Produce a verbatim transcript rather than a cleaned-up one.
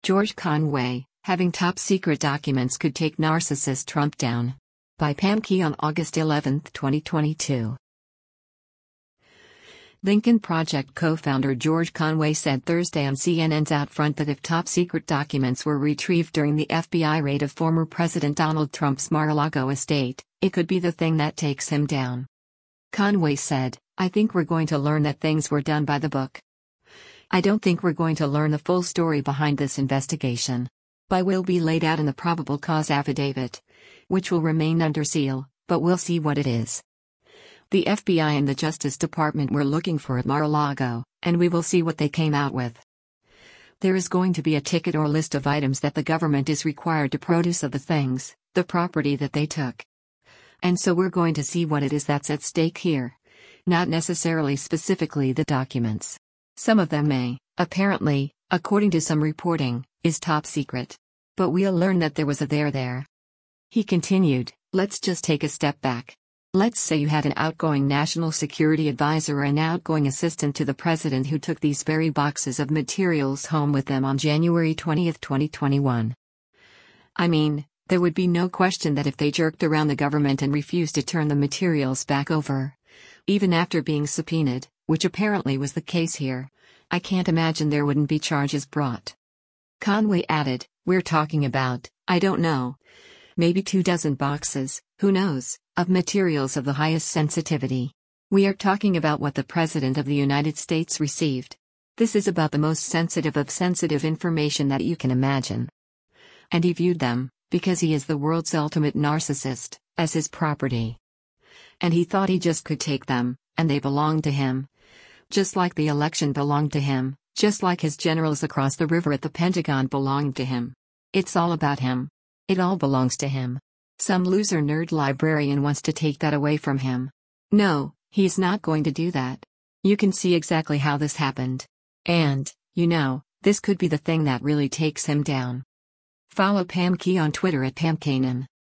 George Conway, having top-secret documents could take narcissist Trump down. By Pam Key on August eleventh, twenty twenty-two. Lincoln Project co-founder George Conway said Thursday on C N N's Out Front that if top-secret documents were retrieved during the F B I raid of former President Donald Trump's Mar-a-Lago estate, it could be the thing that takes him down. Conway said, "I think we're going to learn that things were done by the book. I don't think we're going to learn the full story behind this investigation. But will be laid out in the probable cause affidavit, which will remain under seal, but we'll see what it is. The F B I and the Justice Department were looking for at Mar-a-Lago, and we will see what they came out with. There is going to be a ticket or list of items that the government is required to produce of the things, the property that they took. And so we're going to see what it is that's at stake here. Not necessarily specifically the documents. Some of them may, apparently, according to some reporting, is top secret. But we'll learn that there was a there there." He continued, "Let's just take a step back. Let's say you had an outgoing national security advisor or an outgoing assistant to the president who took these very boxes of materials home with them on January twentieth, twenty twenty-one. I mean, there would be no question that if they jerked around the government and refused to turn the materials back over, even after being subpoenaed, which apparently was the case here, I can't imagine there wouldn't be charges brought." Conway added, "We're talking about, I don't know, maybe two dozen boxes, who knows, of materials of the highest sensitivity. We are talking about what the President of the United States received. This is about the most sensitive of sensitive information that you can imagine. And he viewed them, because he is the world's ultimate narcissist, as his property. And he thought he just could take them, and they belonged to him. Just like the election belonged to him, just like his generals across the river at the Pentagon belonged to him. It's all about him. It all belongs to him. Some loser nerd librarian wants to take that away from him. No, he's not going to do that. You can see exactly how this happened. And, you know, this could be the thing that really takes him down." Follow Pam Key on Twitter at Pam Kanan.